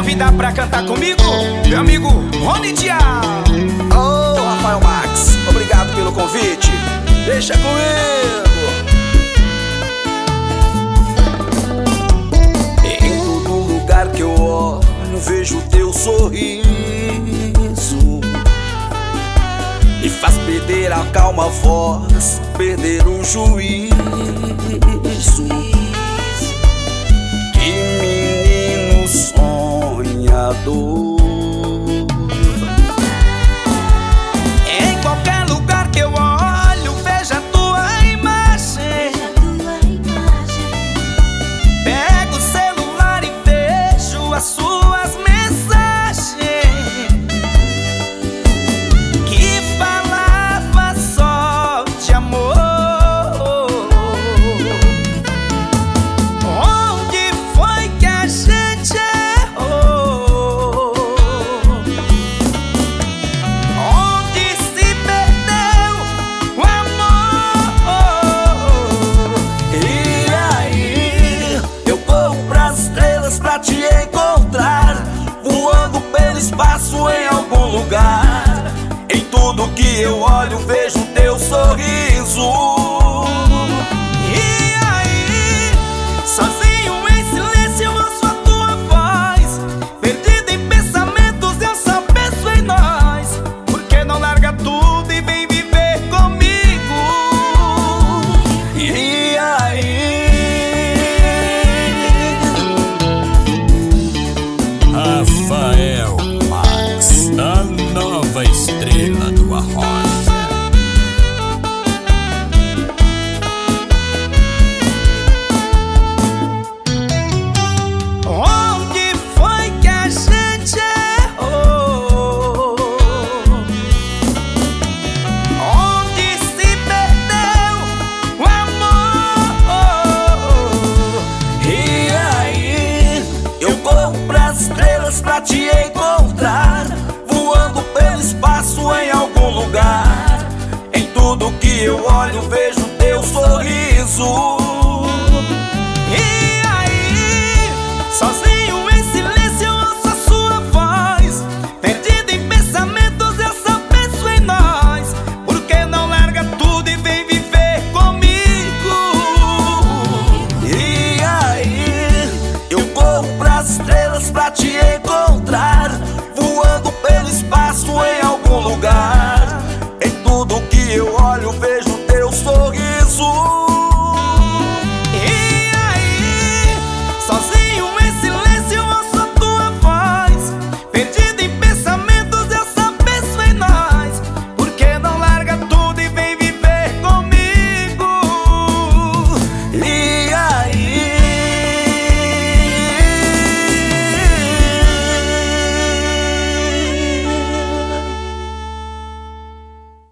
convidar pra cantar comigo, meu amigo Rony Dial. Ô, Rafael Max, obrigado pelo convite. Deixa comigo. Em todo lugar que eu olho, vejo teu sorriso. Me faz perder a calma voz, perder o juízo. Que menino sonhador. Em qualquer lugar que eu olho, vejo a tua imagem. Pego o celular e vejo as suas mensagens que falava só de amor. Onde foi que a gente errou? Onde se perdeu o amor? E aí, eu corro pras estrelas pra te encontrar, voando pelo espaço em algum lugar. Em tudo que eu olho, vejo teu sorriso.